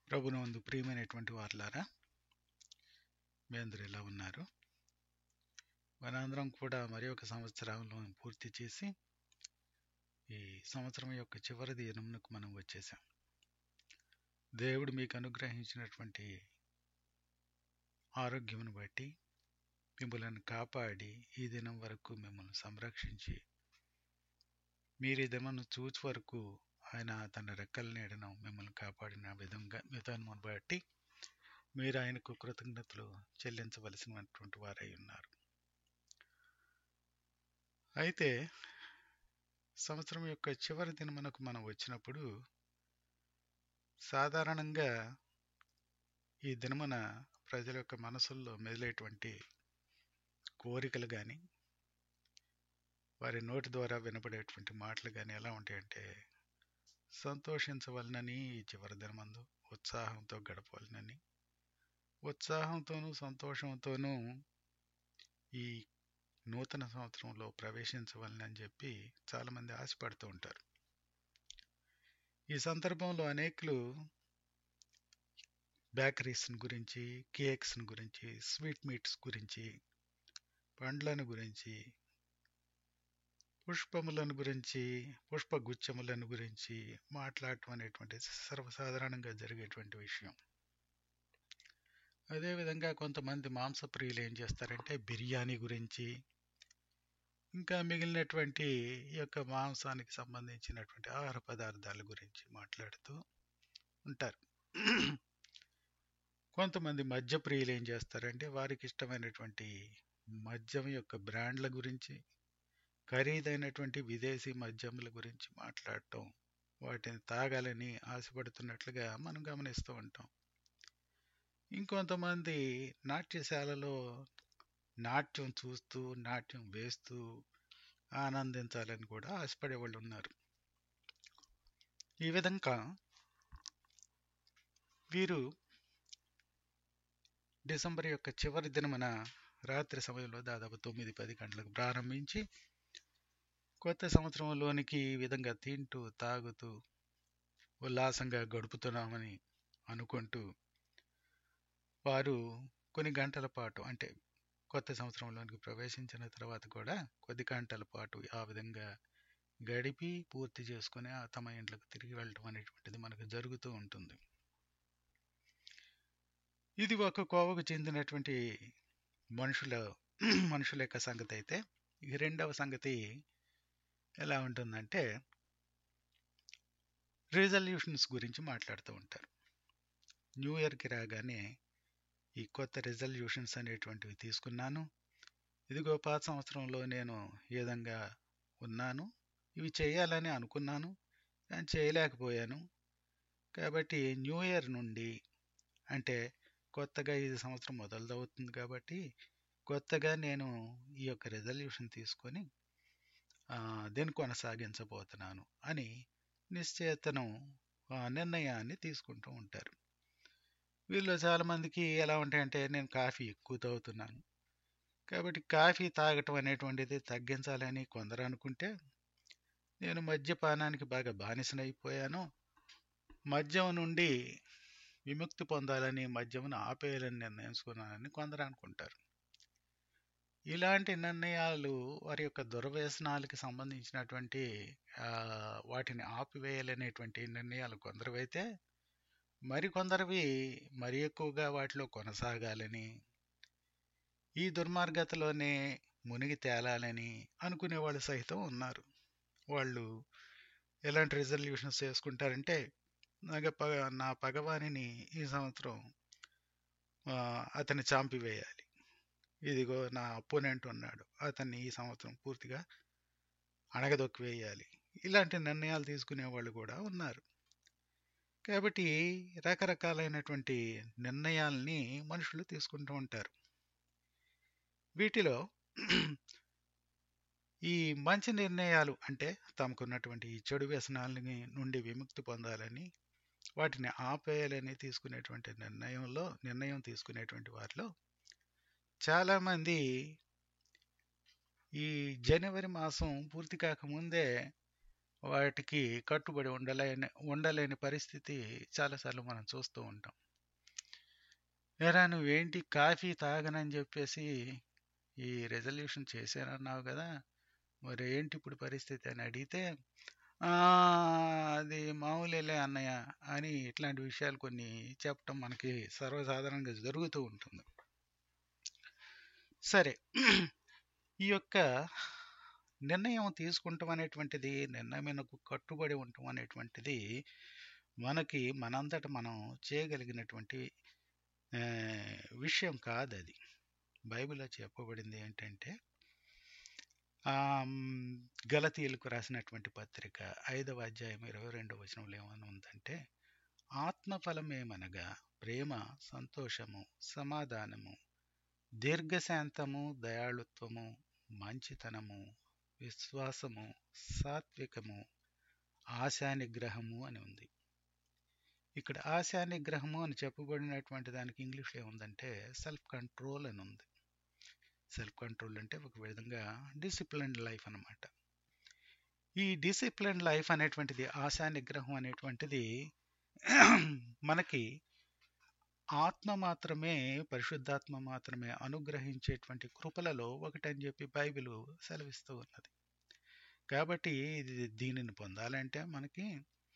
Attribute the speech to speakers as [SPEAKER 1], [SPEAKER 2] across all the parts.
[SPEAKER 1] ప్రభునందు ప్రియమైనటువంటి వారలారా, మీ అందరూ ఎలా ఉన్నారు? మనందరం కూడా మరి ఒక సంవత్సరంలో పూర్తి చేసి ఈ సంవత్సరం యొక్క చివరి దినమునకు మనం వచ్చేసాం. దేవుడు మీకు అనుగ్రహించినటువంటి ఆరోగ్యమును బట్టి మిమ్మల్ని కాపాడి ఈ దినం వరకు మిమ్మల్ని సంరక్షించి మీరు ఈ దినమును చూచి వరకు ఆయన తన రెక్కల నీడను మిమ్మల్ని కాపాడిన విధానం బట్టి మీరు ఆయనకు కృతజ్ఞతలు చెల్లించవలసినటువంటి వారై ఉన్నారు. అయితే సంవత్సరం యొక్క చివరి దినమునకు మనం వచ్చినప్పుడు సాధారణంగా ఈ దినమున ప్రజల యొక్క మనసుల్లో మెదిలేటువంటి కోరికలు కానీ వారి నోటి ద్వారా వినపడేటువంటి మాటలు కానీ ఎలా ఉంటాయంటే, సంతోషించవలనని ఈ చివరి దినమందు ఉత్సాహంతో గడపవలనని, ఉత్సాహంతోనూ సంతోషంతోనూ ఈ నూతన సంవత్సరంలో ప్రవేశించవలనని చెప్పి చాలామంది ఆశపడుతూ ఉంటారు. ఈ సందర్భంలో అనేకులు బేకరీస్ గురించి, కేక్స్ గురించి, స్వీట్ మీట్స్ గురించి, పండ్లను గురించి, పుష్పములను గురించి, పుష్పగుచ్చములను గురించి మాట్లాడటం అనేటువంటి సర్వసాధారణంగా జరిగేటువంటి విషయం. అదేవిధంగా కొంతమంది మాంసప్రియులు ఏం చేస్తారంటే బిర్యానీ గురించి, ఇంకా మిగిలినటువంటి ఈ యొక్క మాంసానికి సంబంధించినటువంటి ఆహార పదార్థాల గురించి మాట్లాడుతూ ఉంటారు. కొంతమంది మద్యప్రియులు ఏం చేస్తారంటే వారికి ఇష్టమైనటువంటి మద్యం యొక్క బ్రాండ్ల గురించి, ఖరీదైనటువంటి విదేశీ మద్యముల గురించి మాట్లాడటం, వాటిని తాగాలని ఆశపడుతున్నట్లుగా మనం గమనిస్తూ ఉంటాం. ఇంకొంతమంది నాట్యశాలలో నాట్యం చూస్తూ, నాట్యం వేస్తూ ఆనందించాలని కూడా ఆశపడే వాళ్ళు ఉన్నారు. ఈ విధంగా వీరు డిసెంబర్ యొక్క చివరి దినమున రాత్రి సమయంలో దాదాపు 9-10 గంటలకు ప్రారంభించి కొత్త సంవత్సరంలోనికి ఈ విధంగా తింటూ తాగుతూ ఉల్లాసంగా గడుపుతున్నామని అనుకుంటూ వారు కొన్ని గంటల పాటు, అంటే కొత్త సంవత్సరంలోనికి ప్రవేశించిన తర్వాత కూడా కొద్ది గంటల పాటు ఆ విధంగా గడిపి పూర్తి చేసుకుని తమ ఇంట్లోకి తిరిగి వెళ్ళటం అనేటువంటిది మనకు జరుగుతూ ఉంటుంది. ఇది ఒక కోవకు చెందినటువంటి మనుషుల యొక్క సంగతి. అయితే ఈ రెండవ సంగతి ఎలా ఉంటుందంటే రిజల్యూషన్స్ గురించి మాట్లాడుతూ ఉంటారు. న్యూ ఇయర్కి రాగానే ఈ కొత్త రిజల్యూషన్స్ అనేటువంటివి తీసుకున్నాను, ఇదిగో పాత సంవత్సరంలో నేను ఏ విధంగా ఉన్నాను, ఇవి చేయాలని అనుకున్నాను కానీ చేయలేకపోయాను, కాబట్టి న్యూ ఇయర్ నుండి, అంటే కొత్తగా ఈ సంవత్సరం మొదలవుతుంది కాబట్టి కొత్తగా నేను ఈ యొక్క రిజల్యూషన్ తీసుకొని దీన్ని కొనసాగించబోతున్నాను అని నిర్ణయాన్ని తీసుకుంటూ ఉంటారు. వీళ్ళు చాలామందికి ఎలా ఉంటాయంటే, నేను కాఫీ ఎక్కువ తాగుతున్నాను కాబట్టి కాఫీ తాగటం అనేటువంటిది తగ్గించాలని కొందరు అనుకుంటే, నేను మద్యపానానికి బాగా బానిసనైపోయాను, మద్యం నుండి విముక్తి పొందాలని, మద్యమును ఆపేయాలని నిర్ణయించుకున్నానని కొందరు అనుకుంటారు. ఇలాంటి నిర్ణయాలు వారి యొక్క దుర్వ్యసనాలకి సంబంధించినటువంటి వాటిని ఆపివేయాలనేటువంటి నిర్ణయాలు కొందరివైతే, మరికొందరివి మరి ఎక్కువగా వాటిలో కొనసాగాలని, ఈ దుర్మార్గతలోనే మునిగి తేలాలని అనుకునే వాళ్ళు సైతం ఉన్నారు. వాళ్ళు ఎలాంటి రిజల్యూషన్స్ చేసుకుంటారంటే, నా పగవానిని ఈ సంవత్సరం అతన్ని చంపివేయాలి, ఇదిగో నా అపోనెంట్ ఉన్నాడు అతన్ని ఈ సంవత్సరం పూర్తిగా అణగదొక్కి వేయాలి, ఇలాంటి నిర్ణయాలు తీసుకునే వాళ్ళు కూడా ఉన్నారు. కాబట్టి రకరకాలైనటువంటి నిర్ణయాల్ని మనుషులు తీసుకుంటూ ఉంటారు. వీటిలో ఈ మంచి నిర్ణయాలు, అంటే తమకున్నటువంటి ఈ చెడు వ్యసనాల నుండి విముక్తి పొందాలని, వాటిని ఆపేయాలని తీసుకునేటువంటి నిర్ణయం తీసుకునేటువంటి వారిలో చాలామంది ఈ జనవరి మాసం పూర్తి కాకముందే వాటికి కట్టుబడి ఉండలేని పరిస్థితి చాలాసార్లు మనం చూస్తూ ఉంటాం. ఎరా నువ్వేంటి కాఫీ తాగనని చెప్పేసి ఈ రెజల్యూషన్ చేశానన్నావు కదా, మరి ఏంటి ఇప్పుడు పరిస్థితి అని అడిగితే, "ఆ, అది మామూలేలే అన్నయ్య" అని ఇట్లాంటి విషయాలు కొన్ని చెప్పటం మనకి సర్వసాధారణంగా జరుగుతూ ఉంటుంది. సరే, ఈ యొక్క నిర్ణయం తీసుకుంటాం అనేటువంటిది, నిర్ణయమునకు కట్టుబడి ఉండటం అనేటువంటిది మనకి మనంతట మనం చేయగలిగినటువంటి విషయం కాదది. బైబిల్లో చెప్పబడింది ఏంటంటే, గలతీయులకు రాసినటువంటి పత్రిక 5వ అధ్యాయం 22వ వచనంలో ఏమని ఉందంటే, ఆత్మఫలమేమనగా ప్రేమ, సంతోషము, సమాధానము, దీర్ఘశాంతము, దయాళుత్వము, మంచితనము, విశ్వాసము, సాత్వికము, ఆశానిగ్రహము అని ఉంది. ఇక్కడ ఆశానిగ్రహము అని చెప్పబడినటువంటి దానికి ఇంగ్లీష్లో ఏముందంటే సెల్ఫ్ కంట్రోల్ అని ఉంది. సెల్ఫ్ కంట్రోల్ అంటే ఒక విధంగా డిసిప్లిన్డ్ లైఫ్ అన్నమాట. ఈ డిసిప్లిన్డ్ లైఫ్ అనేటువంటిది, ఆశానిగ్రహం అనేటువంటిది మనకి ఆత్మ మాత్రమే, పరిశుద్ధాత్మ మాత్రమే అనుగ్రహించేటువంటి కృపలలో ఒకటని చెప్పి బైబిల్ సెలవిస్తూ ఉన్నది. కాబట్టి దీనిని పొందాలంటే మనకి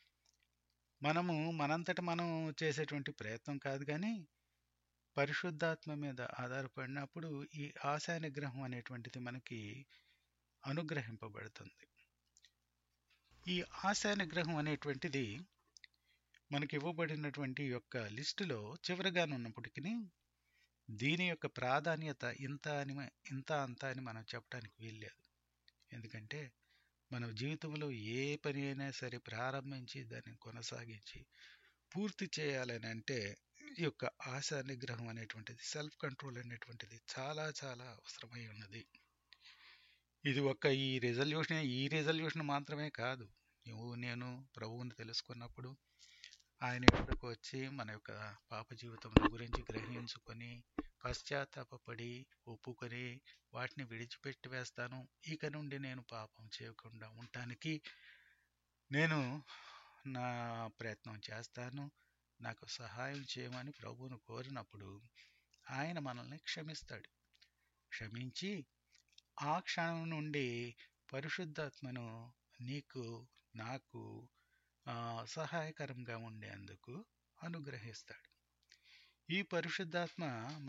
[SPEAKER 1] మనంతట మనం చేసేటువంటి ప్రయత్నం కాదు, కానీ పరిశుద్ధాత్మ మీద ఆధారపడినప్పుడు ఈ ఆశానిగ్రహం అనేటువంటిది మనకి అనుగ్రహింపబడుతుంది. ఈ ఆశానిగ్రహం అనేటువంటిది మనకి ఇవ్వబడినటువంటి యొక్క లిస్టులో చివరగానున్నప్పటికీ దీని యొక్క ప్రాధాన్యత ఇంత అంత అని మనం చెప్పడానికి వీల్లేదు. ఎందుకంటే మన జీవితంలో ఏ పని అయినా సరే ప్రారంభించి దాన్ని కొనసాగించి పూర్తి చేయాలని అంటే ఈ యొక్క ఆశా నిగ్రహం అనేటువంటిది, సెల్ఫ్ కంట్రోల్ అనేటువంటిది చాలా చాలా అవసరమై ఉన్నది. ఇది ఈ రెజల్యూషన్ మాత్రమే కాదు. నేను ప్రభువుని తెలుసుకున్నప్పుడు ఆయన ఎక్కడికి వచ్చి మన యొక్క పాప జీవితం గురించి గ్రహించుకొని పశ్చాత్తాపడి ఒప్పుకొని వాటిని విడిచిపెట్టి వేస్తాను, ఇక నుండి నేను పాపం చేయకుండా ఉండటానికి నేను నా ప్రయత్నం చేస్తాను, నాకు సహాయం చేయమని ప్రభువును కోరినప్పుడు ఆయన మనల్ని క్షమిస్తాడు. క్షమించి ఆ క్షణం నుండి పరిశుద్ధాత్మను నీకు నాకు సహాయకరంగా ఉండేందుకు అనుగ్రహిస్తాడు. ఈ పరిశుద్ధాత్మ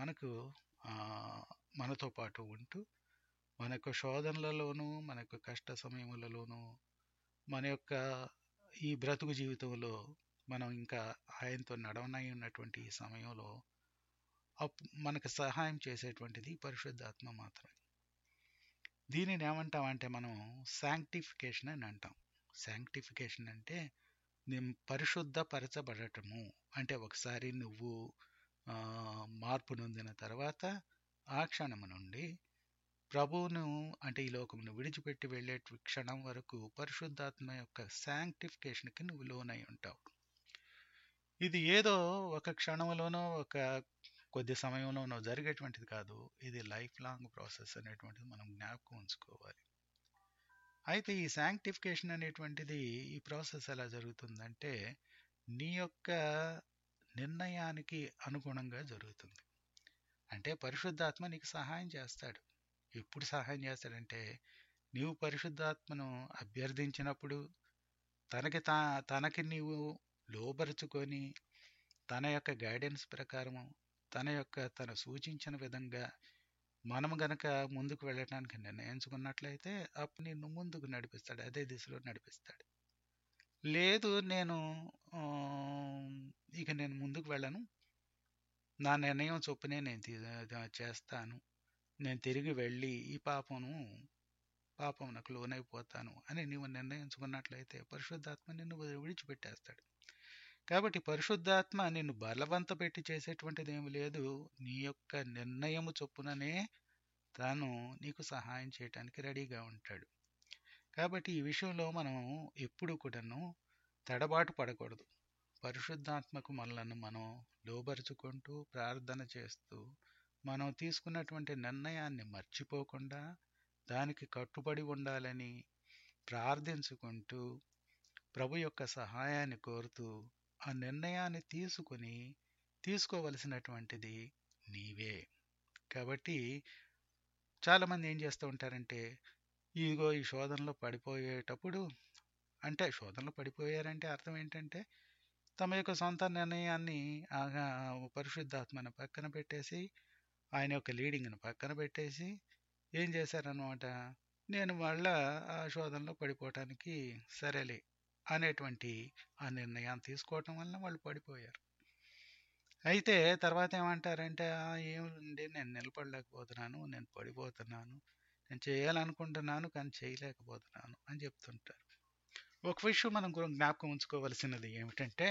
[SPEAKER 1] మనతో పాటు ఉంటూ మన యొక్క శోధనలలోనూ, మన యొక్క కష్ట సమయములలోనూ, మన యొక్క ఈ బ్రతుకు జీవితంలో మనం ఇంకా ఆయనతో నడవనై ఉన్నటువంటి ఈ సమయంలో మనకు సహాయం చేసేటువంటిది పరిశుద్ధాత్మ మాత్రమే. దీనిని ఏమంటామంటే మనం శాంక్టిఫికేషన్ అని అంటాం. శాంక్టిఫికేషన్ అంటే పరిశుద్ధపరచబడటము. అంటే ఒకసారి నువ్వు మార్పు నొందిన తర్వాత ఆ క్షణం నుండి ప్రభువును, అంటే ఈ లోకమును విడిచిపెట్టి వెళ్ళే క్షణం వరకు పరిశుద్ధాత్మ యొక్క శాంక్టిఫికేషన్కి నువ్వు లోనై ఉంటావు. ఇది ఏదో ఒక క్షణంలోనో ఒక కొద్ది సమయంలోనో జరిగేటువంటిది కాదు. ఇది లైఫ్ లాంగ్ ప్రాసెస్ అనేటువంటిది మనం జ్ఞాపకం ఉంచుకోవాలి. అయితే ఈ శాంక్టిఫికేషన్ అనేటువంటిది, ఈ ప్రాసెస్ ఎలా జరుగుతుందంటే నీ యొక్క నిర్ణయానికి అనుగుణంగా జరుగుతుంది. అంటే పరిశుద్ధాత్మ నీకు సహాయం చేస్తాడు. ఎప్పుడు సహాయం చేస్తాడంటే నీవు పరిశుద్ధాత్మను అభ్యర్థించినప్పుడు, తనకి నీవు లోబరుచుకొని తన యొక్క గైడెన్స్ ప్రకారము, తను సూచించిన విధంగా మనం గనక ముందుకు వెళ్ళటానికి నిర్ణయించుకున్నట్లయితే అప్పుడు నిన్ను ముందుకు నడిపిస్తాడు, అదే దిశలో నడిపిస్తాడు. లేదు ఇక నేను ముందుకు వెళ్ళను, నా నిర్ణయం చొప్పునే నేను చేస్తాను, నేను తిరిగి వెళ్ళి ఈ పాపమునకు లోనైపోతాను అని నీవు నిర్ణయించుకున్నట్లయితే పరిశుద్ధాత్మ నిన్ను విడిచిపెట్టేస్తాడు. కాబట్టి పరిశుద్ధాత్మ నిన్ను బలవంత పెట్టి చేసేటువంటిది ఏమి లేదు. నీ యొక్క నిర్ణయము చొప్పుననే తాను నీకు సహాయం చేయటానికి రెడీగా ఉంటాడు. కాబట్టి ఈ విషయంలో మనం ఎప్పుడు కూడాను తడబాటు పడకూడదు. పరిశుద్ధాత్మకు మనలను మనం లోబరుచుకుంటూ ప్రార్థన చేస్తూ మనం తీసుకున్నటువంటి నిర్ణయాన్ని మర్చిపోకుండా దానికి కట్టుబడి ఉండాలని ప్రార్థించుకుంటూ ప్రభు యొక్క సహాయాన్ని కోరుతూ ఆ నిర్ణయాన్ని తీసుకోవలసినటువంటిది నీవే. కాబట్టి చాలామంది ఏం చేస్తూ ఉంటారంటే, ఇదిగో ఈ శోధనలో పడిపోయేటప్పుడు, అంటే శోధనలో పడిపోయారంటే అర్థం ఏంటంటే తమ యొక్క సొంత నిర్ణయాన్ని పరిశుద్ధాత్మను పక్కన పెట్టేసి, ఆయన యొక్క లీడింగ్‌ని పక్కన పెట్టేసి ఏం చేశారనమాట, నేను మళ్ళా ఆ శోధనలో పడిపోవటానికి సరేలే అనేటువంటి ఆ నిర్ణయాన్ని తీసుకోవటం వలన వాళ్ళు పడిపోయారు. అయితే తర్వాత ఏమంటారంటే, ఏముంది నేను నిలబడలేకపోతున్నాను, నేను పడిపోతున్నాను, నేను చేయాలనుకుంటున్నాను కానీ చేయలేకపోతున్నాను అని చెప్తుంటారు. ఒక విషయం మనం జ్ఞాపకం ఉంచుకోవలసినది ఏమిటంటే,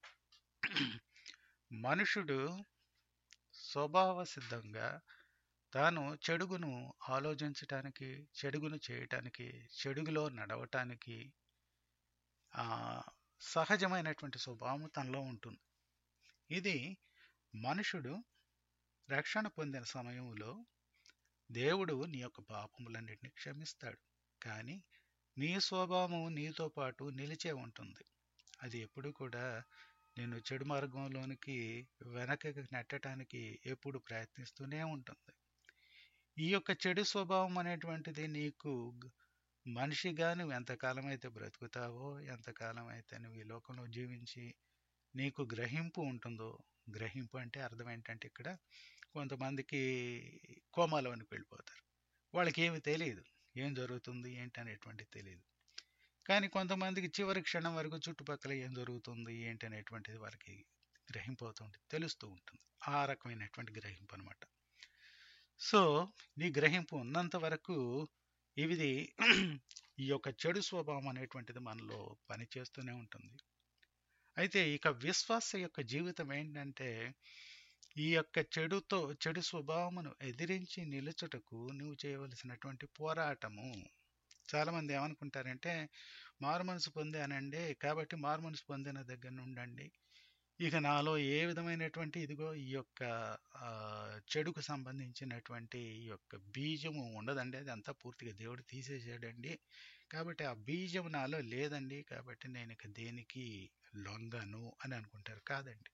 [SPEAKER 1] మనుషుడు స్వభావ సిద్ధంగా తాను చెడుగును ఆలోచించటానికి, చెడుగును చేయటానికి, చెడుగులో నడవటానికి ఆ సహజమైనటువంటి స్వభావం తనలో ఉంటుంది. ఇది మనుషుడు రక్షణ పొందిన సమయంలో దేవుడు నీ యొక్క పాపములన్నిటిని క్షమిస్తాడు. కానీ నీ స్వభావం నీతో పాటు నిలిచే ఉంటుంది. అది ఎప్పుడు కూడా నేను చెడు మార్గంలోనికి వెనకకి నెట్టడానికి ఎప్పుడు ప్రయత్నిస్తూనే ఉంటుంది. ఈ యొక్క చెడు స్వభావం అనేటువంటిది నీకు మనిషిగా నువ్వు ఎంతకాలం అయితే బ్రతుకుతావో, ఎంతకాలం అయితే నువ్వు ఈ లోకంలో జీవించి నీకు గ్రహింపు ఉంటుందో, గ్రహింపు అంటే అర్థం ఏంటంటే ఇక్కడ కొంతమందికి కోమాలోనికి వెళ్ళిపోతారు. వాళ్ళకి ఏమి తెలియదు, ఏం జరుగుతుంది ఏంటి అనేటువంటిది తెలియదు. కానీ కొంతమందికి చివరి క్షణం వరకు చుట్టుపక్కల ఏం జరుగుతుంది ఏంటి అనేటువంటిది వారికి గ్రహింపు అవుతుంది, తెలుస్తూ ఉంటుంది. ఆ రకమైనటువంటి గ్రహింపు అనమాట. సో నీ గ్రహింపు ఉన్నంత వరకు ఇది ఈ యొక్క చెడు స్వభావం అనేటువంటిది మనలో పనిచేస్తూనే ఉంటుంది. అయితే ఇక విశ్వాస యొక్క జీవితం ఏంటంటే, ఈ యొక్క చెడు స్వభావమును ఎదిరించి నిలుచుటకు నువ్వు చేయవలసినటువంటి పోరాటము. చాలామంది ఏమనుకుంటారంటే, మారుమనసు పొందానండి కాబట్టి మారుమనసు పొందిన దగ్గర నుండండి ఇక నాలో ఏ విధమైనటువంటి ఇదిగో ఈ యొక్క చెడుకు సంబంధించినటువంటి ఈ యొక్క బీజము ఉండదండి, అది అంతా పూర్తిగా దేవుడు తీసేసాడండి, కాబట్టి ఆ బీజం నాలో లేదండి, కాబట్టి నేను ఇక దేనికి లొంగను అని అనుకుంటారు. కాదండి,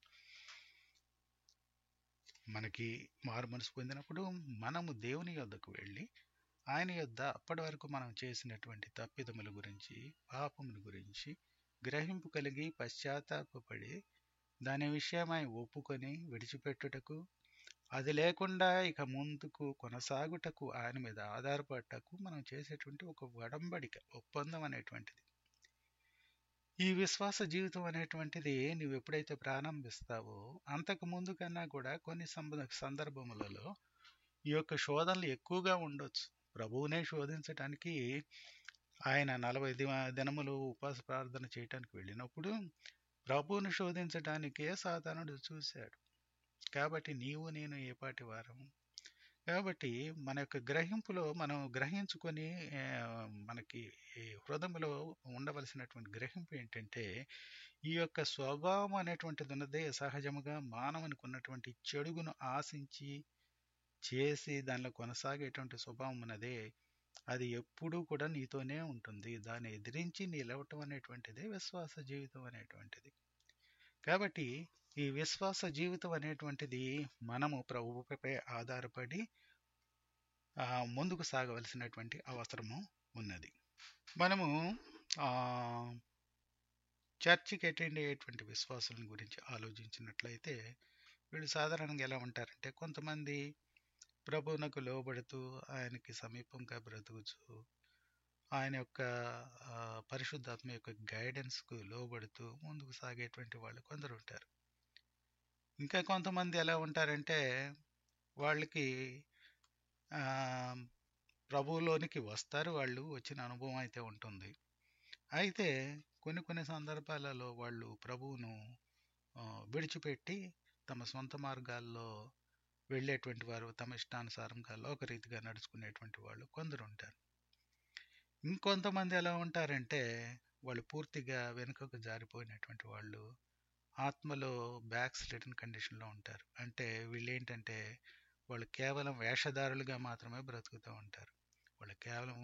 [SPEAKER 1] మనకి మారు మనసు పొందినప్పుడు మనము దేవుని యొద్దకు వెళ్ళి ఆయన యొద్ద అప్పటి వరకు మనం చేసినటువంటి తప్పిదముల గురించి, పాపముల గురించి గ్రహింపు కలిగి పశ్చాత్తాపపడి దాని విషయమై ఒప్పుకొని విడిచిపెట్టుటకు, అది లేకుండా ఇక ముందుకు కొనసాగుటకు, ఆయన మీద ఆధారపడటకు మనం చేసేటువంటి ఒక ఒడంబడిక, ఒప్పందం అనేటువంటిది. ఈ విశ్వాస జీవితం అనేటువంటిది నువ్వు ఎప్పుడైతే ప్రారంభిస్తావో అంతకు ముందు కన్నా కూడా కొన్ని సందర్భములలో ఈ యొక్క శోధనలు ఎక్కువగా ఉండొచ్చు. ప్రభువునే శోధించటానికి ఆయన 40 దినములు ఉపవాస ప్రార్థన చేయటానికి వెళ్ళినప్పుడు ప్రభువును శోధించటానికే సాతానుడు చూశాడు. కాబట్టి నీవు నేను ఏపాటి వారము. కాబట్టి మన యొక్క గ్రహింపులో మనం గ్రహించుకొని మనకి హృదయంలో ఉండవలసినటువంటి గ్రహింపు ఏంటంటే, ఈ యొక్క స్వభావం అనేటువంటిది ఉన్నదే సహజముగా మానవునికి ఉన్నటువంటి చెడుగును ఆశించి చేసి దానిలో కొనసాగేటువంటి స్వభావం ఉన్నదే, అది ఎప్పుడూ కూడా నీతోనే ఉంటుంది. దాన్ని ఎదిరించి నిలవటం అనేటువంటిదే విశ్వాస జీవితం అనేటువంటిది. కాబట్టి ఈ విశ్వాస జీవితం అనేటువంటిది మనము ప్రభువుపై ఆధారపడి ముందుకు సాగవలసినటువంటి అవసరము ఉన్నది. మనము చర్చికి అటెండ్ అయ్యేటువంటి విశ్వాసుల గురించి ఆలోచించినట్లయితే వీళ్ళు సాధారణంగా ఎలా ఉంటారంటే, కొంతమంది ప్రభువునకు లోబడుతూ ఆయనకి సమీపంగా బ్రతుకుచు ఆయన యొక్క పరిశుద్ధాత్మ యొక్క గైడెన్స్కు లోబడుతూ ముందుకు సాగేటువంటి వాళ్ళు కొందరు ఉంటారు. ఇంకా కొంతమంది ఎలా ఉంటారంటే, వాళ్ళకి ప్రభువులోనికి వస్తారు, వాళ్ళు వచ్చిన అనుభవం అయితే ఉంటుంది. అయితే కొన్ని సందర్భాలలో వాళ్ళు ప్రభువును విడిచిపెట్టి తమ సొంత మార్గాల్లో వెళ్ళేటువంటి వారు, తమ ఇష్టానుసారంగా లోకరీతిగా నడుచుకునేటువంటి వాళ్ళు కొందరు ఉంటారు. ఇంకొంతమంది ఎలా ఉంటారంటే, వాళ్ళు పూర్తిగా వెనుకకు జారిపోయినటువంటి వాళ్ళు, ఆత్మలో బ్యాక్ స్లిడెన్ కండిషన్లో ఉంటారు. అంటే వీళ్ళు ఏంటంటే, వాళ్ళు కేవలం వేషధారులుగా మాత్రమే బ్రతుకుతూ ఉంటారు. వాళ్ళు కేవలము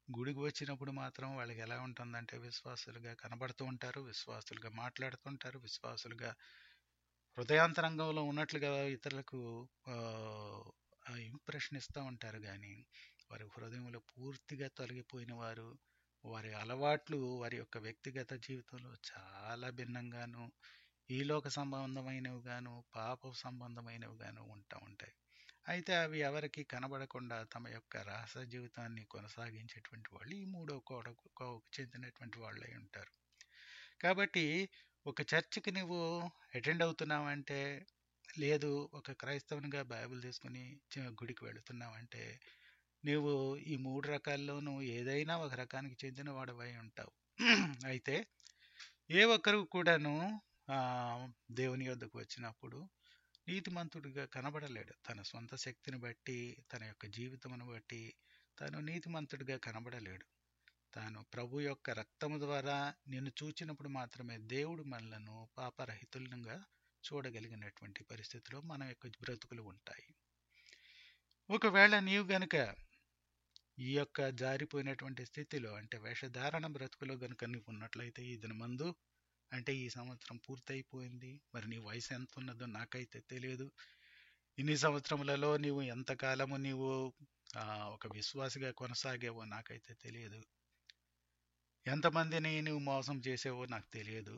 [SPEAKER 1] గుడికి వచ్చినప్పుడు మాత్రం వాళ్ళకి ఎలా ఉంటుందంటే విశ్వాసులుగా కనబడుతూ ఉంటారు, విశ్వాసులుగా మాట్లాడుతుంటారు, విశ్వాసులుగా హృదయాంతరంగంలో ఉన్నట్లుగా ఇతరులకు ఆ ఇంప్రెషన్ ఇస్తూ ఉంటారు. కానీ వారి హృదయంలో పూర్తిగా తొలగిపోయిన వారు, వారి అలవాట్లు వారి యొక్క వ్యక్తిగత జీవితంలో చాలా భిన్నంగాను, ఈ లోక సంబంధమైనవి గాను, పాప సంబంధమైనవి గాను ఉంటూ ఉంటాయి. అయితే అవి ఎవరికి కనబడకుండా తమ యొక్క రహస్య జీవితాన్ని కొనసాగించేటువంటి వాళ్ళు ఈ మూడో కోవకు చెందినటువంటి వాళ్ళై ఉంటారు. కాబట్టి ఒక చర్చికి నువ్వు అటెండ్ అవుతున్నావంటే, లేదు ఒక క్రైస్తవునిగా బైబిల్ తీసుకుని గుడికి వెళుతున్నావంటే, నీవు ఈ మూడు రకాల్లోనూ ఏదైనా ఒక రకానికి చెందిన వాడవై ఉంటావు. అయితే ఏ ఒక్కరు కూడాను ఆ, దేవుని యొద్దకు వచ్చినప్పుడు నీతిమంతుడిగా కనబడలేడు. తన సొంత శక్తిని బట్టి, తన యొక్క జీవితమును బట్టి తాను నీతిమంతుడిగా కనబడలేడు. తాను ప్రభు యొక్క రక్తము ద్వారా నిన్ను చూచినప్పుడు మాత్రమే దేవుడు మనలను పాపరహితులుగా చూడగలిగినటువంటి పరిస్థితిలో మన యొక్క బ్రతుకులు ఉంటాయి. ఒకవేళ నీవు గనుక ఈ యొక్క జారిపోయినటువంటి స్థితిలో, అంటే వేషధారణ బ్రతుకులో గనుక నీవు ఉన్నట్లయితే, ఈ దినమందు అంటే ఈ సంవత్సరం పూర్తయిపోయింది, మరి నీ వయసు ఎంత ఉన్నదో నాకైతే తెలియదు. ఇన్ని సంవత్సరములలో నీవు ఎంతకాలము నీవు ఒక విశ్వాసిగా కొనసాగేవో నాకైతే తెలియదు. ఎంతమందిని నువ్వు మోసం చేసేవో నాకు తెలియదు.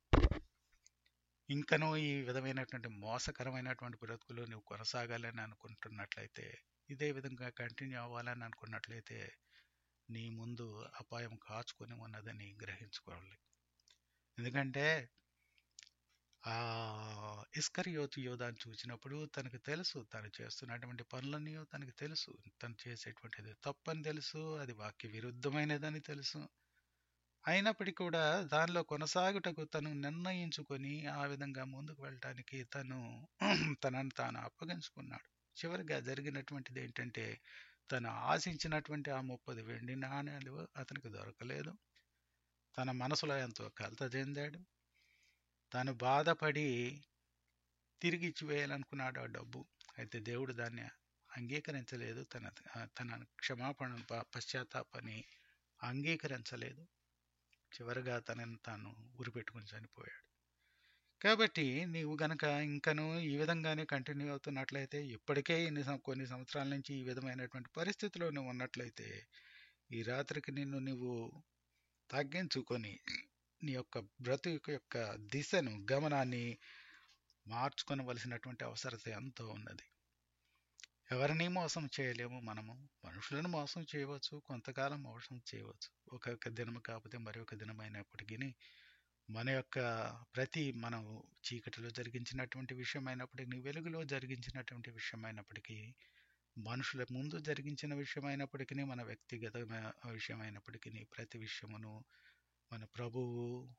[SPEAKER 1] ఇంకనూ ఈ విధమైనటువంటి మోసకరమైనటువంటి బ్రతుకులు నువ్వు కొనసాగాలని అనుకుంటున్నట్లయితే, ఇదే విధంగా కంటిన్యూ అవ్వాలని అనుకున్నట్లయితే, నీ ముందు అపాయం కాచుకొని ఉన్నదని గ్రహించుకోవాలి. ఎందుకంటే ఆ ఇస్కరియోతు యోధాను చూసినప్పుడు తనకు తెలుసు, తను చేస్తున్నటువంటి పనులన్నీ తనకు తెలుసు, తను చేసేటువంటిది తప్పని తెలుసు, అది వాక్య విరుద్ధమైనదని తెలుసు. అయినప్పటికీ కూడా దానిలో కొనసాగుటకు తను నిర్ణయించుకొని ఆ విధంగా ముందుకు వెళ్ళటానికి తనను తాను అప్పగించుకున్నాడు. చివరిగా జరిగినటువంటిది ఏంటంటే, తను ఆశించినటువంటి ఆ 30 వెండి నాణేలు అతనికి దొరకలేదు. తన మనసులో ఎంతో కలత చెందాడు. తాను బాధపడి తిరిగి ఇచ్చివేయాలనుకున్నాడు ఆ డబ్బు. అయితే దేవుడు దాన్ని అంగీకరించలేదు. తన క్షమాపణ పశ్చాత్తాపాన్ని అంగీకరించలేదు. చివరిగా తనను తాను ఉరిపెట్టుకుని చనిపోయాడు. కాబట్టి నీవు గనక ఇంకను ఈ విధంగానే కంటిన్యూ అవుతున్నట్లయితే, ఇప్పటికే కొన్ని సంవత్సరాల నుంచి ఈ విధమైనటువంటి పరిస్థితిలో నువ్వు ఉన్నట్లయితే, ఈ రాత్రికి నిన్ను నువ్వు తగ్గించుకొని నీ యొక్క బ్రతుకు యొక్క దిశను, గమనాన్ని మార్చుకొనవలసినటువంటి అవసరత ఎంతో ఉన్నది. ఎవరిని మోసం చేయలేము. మనము మనుషులను మోసం చేయవచ్చు, కొంతకాలం మోసం చేయవచ్చు. ఒక దినం కాకపోతే మరి ఒక దినమైనప్పటికీ మన యొక్క మనం చీకటిలో జరిగించినటువంటి విషయం అయినప్పటికీ, వెలుగులో జరిగించినటువంటి విషయం అయినప్పటికీ, మనుషుల ముందు జరిగించిన విషయం అయినప్పటికీ, మన వ్యక్తిగత విషయం అయినప్పటికీ, ప్రతి విషయమును మన ప్రభువు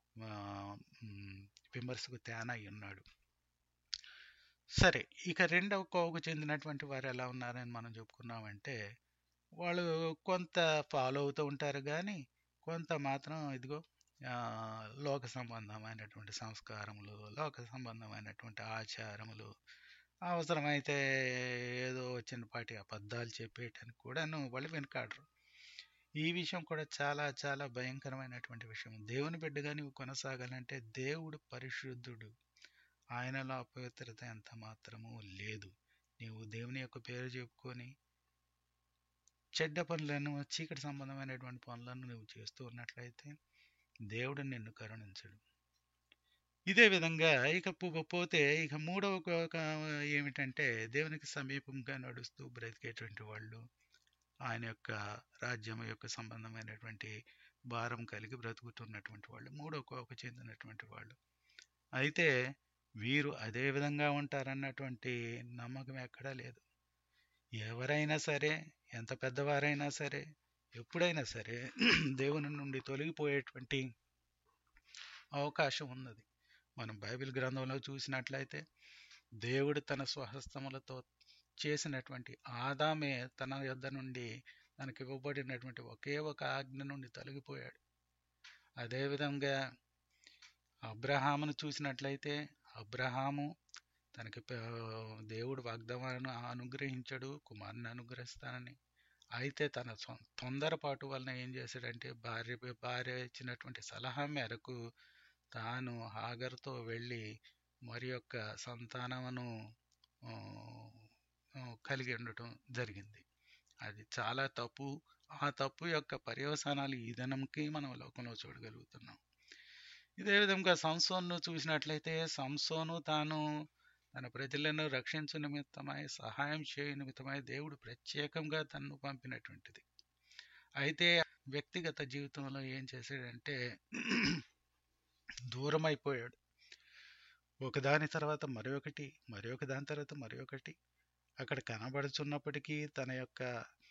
[SPEAKER 1] విమర్శకు తేనై ఉన్నాడు. సరే, ఇక రెండవ కోవకు చెందినటువంటి వారు ఎలా ఉన్నారని మనం చెప్పుకున్నామంటే, వాళ్ళు కొంత ఫాలో అవుతూ ఉంటారు, కానీ కొంత మాత్రం ఇదిగో లోక సంబంధమైనటువంటి సంస్కారములు, లోక సంబంధమైనటువంటి ఆచారములు, అవసరమైతే ఏదో చిన్నపాటి అబద్ధాలు చెప్పేయటానికి కూడాను వాళ్ళు వెనుకాడరు. ఈ విషయం కూడా చాలా చాలా భయంకరమైనటువంటి విషయం. దేవుని బిడ్డగా నువ్వు కొనసాగాలంటే, దేవుడు పరిశుద్ధుడు, ఆయనలో అపవిత్రత ఎంత మాత్రము లేదు. నీవు దేవుని యొక్క పేరు చెప్పుకొని చెడ్డ పనులను, చీకటి సంబంధమైనటువంటి పనులను నువ్వు చేస్తూ ఉన్నట్లయితే దేవుడు నిన్ను కరుణించడు. ఇదే విధంగా ఇక పోతే ఇక మూడవ ఏమిటంటే, దేవునికి సమీపంగా నడుస్తూ బ్రతికేటువంటి వాళ్ళు, ఆయన యొక్క రాజ్యం యొక్క సంబంధమైనటువంటి భారం కలిగి బ్రతుకుతున్నటువంటి వాళ్ళు, మూడవ కోవకు చెందినటువంటి వాళ్ళు. అయితే వీరు అదే విధంగా ఉంటారన్నటువంటి నమ్మకం ఎక్కడా లేదు. ఎవరైనా సరే, ఎంత పెద్దవారైనా సరే, ఎప్పుడైనా సరే దేవుని నుండి తొలగిపోయేటువంటి అవకాశం ఉన్నది. మనం బైబిల్ గ్రంథంలో చూసినట్లయితే, దేవుడు తన స్వహస్తములతో చేసినటువంటి ఆదామే తన యొద్ద నుండి తనకి ఇవ్వబడినటువంటి ఒకే ఒక ఆజ్ఞ నుండి తొలగిపోయాడు. అదేవిధంగా అబ్రహామును చూసినట్లయితే, అబ్రహాము తనకి దేవుడు వాగ్దానాన్ని అనుగ్రహించాడు, కుమారుని అనుగ్రహిస్తానని. అయితే తన తొందరపాటు వలన ఏం చేశాడంటే భార్య ఇచ్చినటువంటి సలహా మేరకు తాను హాగరుతో వెళ్ళి మరి యొక్క సంతానమును ఆ, కలిగి ఉండటం జరిగింది. అది చాలా తప్పు. ఆ తప్పు యొక్క పర్యవసానాలు ఈ దినంకి మనం లోకంలో చూడగలుగుతున్నాం. ఇదే విధంగా సంసోన్ను చూసినట్లయితే సంసోను తాను తన ప్రజలను రక్షించు నిమిత్తమై సహాయం చేయు నిమిత్తమై దేవుడు ప్రత్యేకంగా తన్ను పంపినటువంటిది. అయితే వ్యక్తిగత జీవితంలో ఏం చేశాడంటే దూరం అయిపోయాడు. ఒకదాని తర్వాత మరొకటి, మరొక దాని తర్వాత మరొకటి అక్కడ కనబడుచున్నప్పటికీ తన యొక్క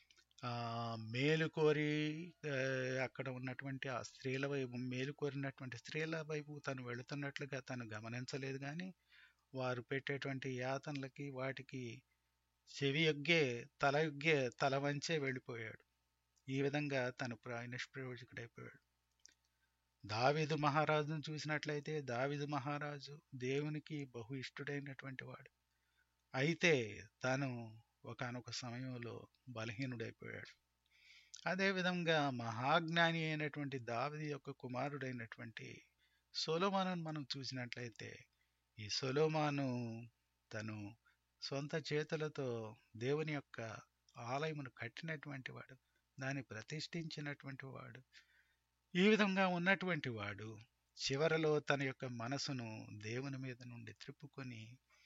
[SPEAKER 1] మేలు కోరి అక్కడ ఉన్నటువంటి ఆ స్త్రీల వైపు, మేలు కోరినటువంటి స్త్రీల వైపు తను వెళుతున్నట్లుగా తను గమనించలేదు. కానీ వారు పెట్టేటువంటి యాతనలకి వాటికి చెవి యొగ్గే తల వంచే వెళ్ళిపోయాడు. ఈ విధంగా తను నిష్ప్రయోజకుడైపోయాడు. దావీదు మహారాజును చూసినట్లయితే దావీదు మహారాజు దేవునికి బహు ఇష్టుడైనటువంటి వాడు. అయితే తాను ఒకానొక సమయంలో బలహీనుడైపోయాడు. అదేవిధంగా మహాజ్ఞాని అయినటువంటి దావీదు యొక్క కుమారుడైనటువంటి సొలొమోనును మనం చూసినట్లయితే ఈ సొలొమోను తను సొంత చేతులతో దేవుని యొక్క ఆలయమును కట్టినటువంటి వాడు, దాన్ని ప్రతిష్ఠించినటువంటి వాడు. ఈ విధంగా ఉన్నటువంటి వాడు చివరలో తన యొక్క మనసును దేవుని మీద నుండి త్రిప్పుకొని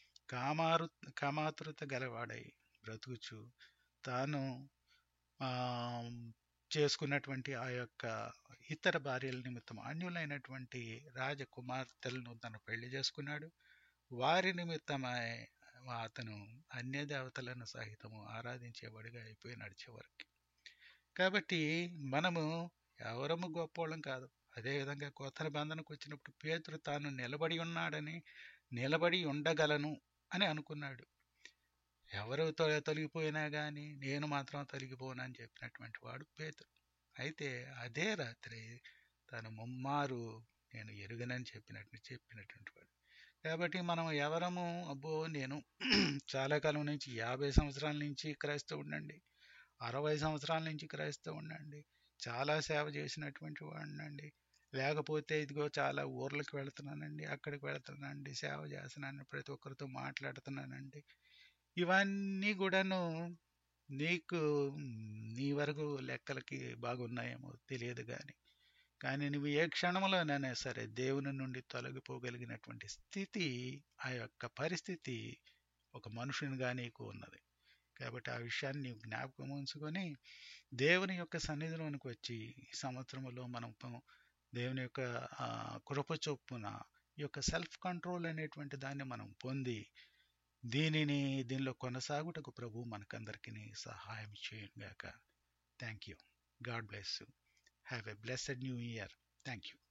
[SPEAKER 1] కామాతురత గలవాడై బ్రతుకుచు తాను ఆ చేసుకున్నటువంటి ఆ యొక్క ఇతర భార్యల నిమిత్తం అన్యులైనటువంటి రాజకుమార్తెలను తను పెళ్లి చేసుకున్నాడు. వారి నిమిత్తమై అతను అన్య దేవతలను సహితము ఆరాధించేవాడిగా అయిపోయినాడు చివరికి. కాబట్టి మనము ఎవరము గొప్పోళ్ళం కాదు. అదేవిధంగా కొత్త నిబంధనకు వచ్చినప్పుడు పేతురు తాను నిలబడి ఉండగలను అని అనుకున్నాడు. ఎవరు తొలగిపోయినా కానీ నేను మాత్రం తొలగిపోనని చెప్పినటువంటి వాడు పేతురు. అయితే అదే రాత్రి తను ముమ్మారు నేను ఎరుగనని చెప్పినటువంటి వాడు. కాబట్టి మనం ఎవరము అబ్బో నేను చాలా కాలం నుంచి 50 సంవత్సరాల నుంచి క్రైస్తవుడినండి, 60 సంవత్సరాల నుంచి క్రైస్తవుడినండి, చాలా సేవ చేసినటువంటి వాడినండి, లేకపోతే ఇదిగో చాలా ఊర్లకు వెళుతున్నానండి, అక్కడికి వెళుతున్నానండి, సేవ చేస్తున్నాను, ప్రతి ఒక్కరితో మాట్లాడుతున్నానండి, ఇవన్నీ కూడాను నీకు నీ వరకు లెక్కలకి బాగున్నాయేమో తెలియదు. కానీ నువ్వు ఏ క్షణంలోనైనా సరే దేవుని నుండి తొలగిపోగలిగినటువంటి స్థితి, ఆ యొక్క పరిస్థితి ఒక మనుషునిగా నీకు ఉన్నది. కాబట్టి ఆ విషయాన్ని నీవు జ్ఞాపకం ఉంచుకొని దేవుని యొక్క సన్నిధిలోనికి వచ్చి ఈ సంవత్సరంలో మనం దేవుని యొక్క కృప చొప్పున ఈ యొక్క సెల్ఫ్ కంట్రోల్ అనేటువంటి దాన్ని మనం పొంది దీనిలో కొనసాగుటకు ప్రభు మనకందరికీ సహాయం చేయను గాక. Thank you. God bless you. Have a blessed new year. Thank you.